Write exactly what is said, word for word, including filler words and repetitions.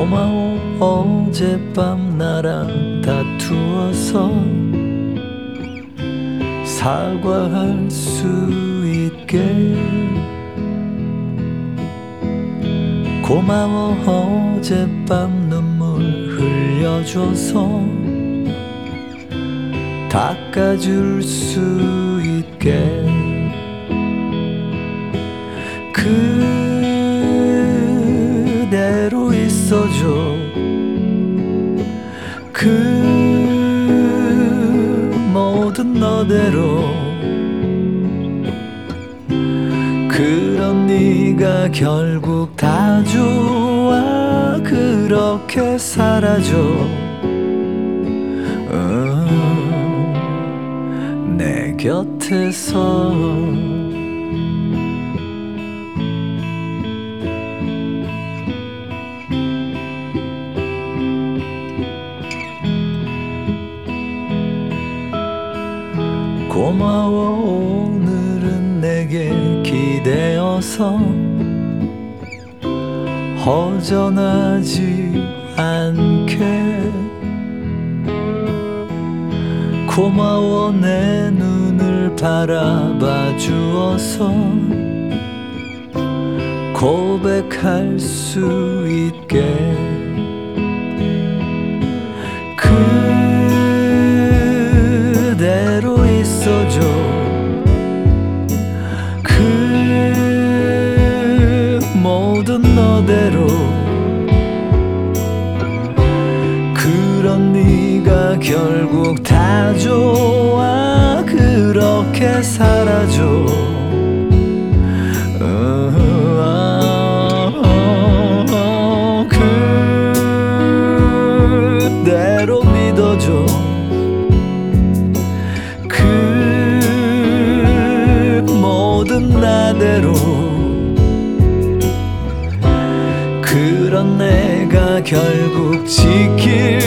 고마워 어젯밤 나랑 다투어서 사과할 수 있게. 고마워 어젯밤 눈물 흘려줘서 닦아줄 수 있게. 그대로 있어줘. 그 모든 너대로. 그런 네가 결국 다 좋아. 그렇게 살아줘. 음, 내 곁에서. 고마워 오늘은 내게 기대어서 허전하지 않게. 고마워 내 눈을 바라봐 주어서 고백할 수 있게. 그대로 있어줘. 그 모든 너대로. 그런 네가 결국 다 좋아. 그렇게 살아줘. 그대로 믿어줘. 나대로. 그런 내가 결국 지킬